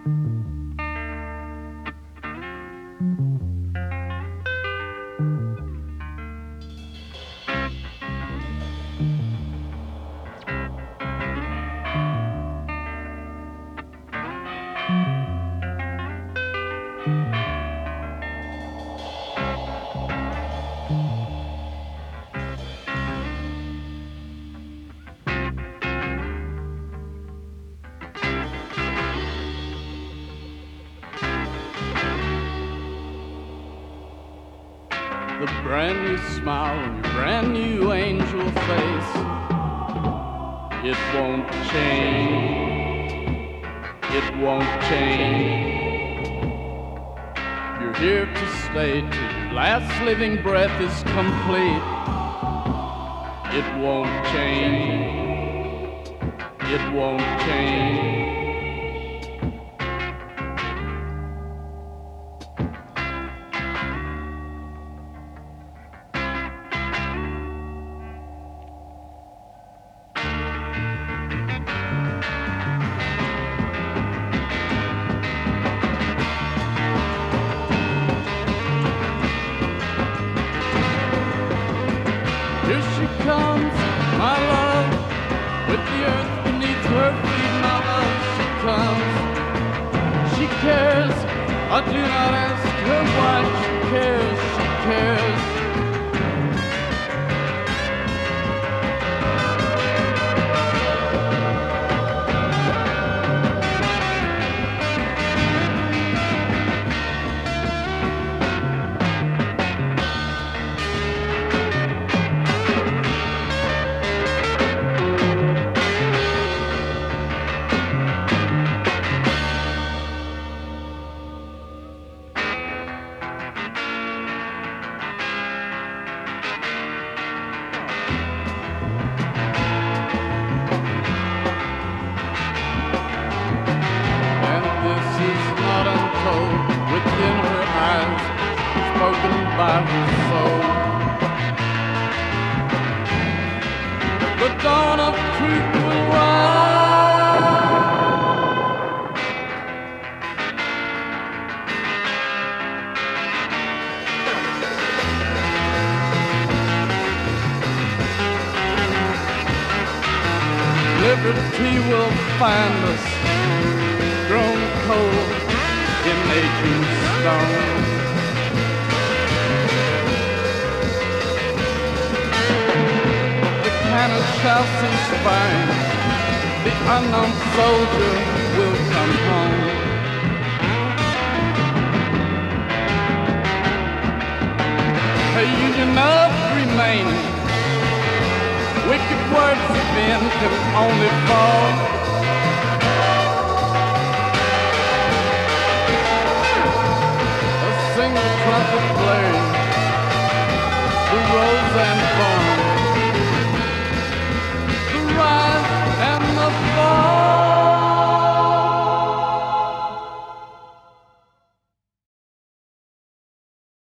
The brand new smile on your brand new angel face. It won't change. It won't change. You're here to stay till your last living breath is complete. It won't change. It won't change. Here she comes, my love, with the earth beneath her feet, my love, she comes. She cares, I do not ask her why she cares, she cares. Within her eyes, spoken by her soul. The dawn of truth will rise. Liberty will find us grown cold in nature's stone. The cannon shall cease firing, the unknown soldier will come home. A union of remaining, wicked words of men can only fall. Single trumpet blaring, the rose and thorn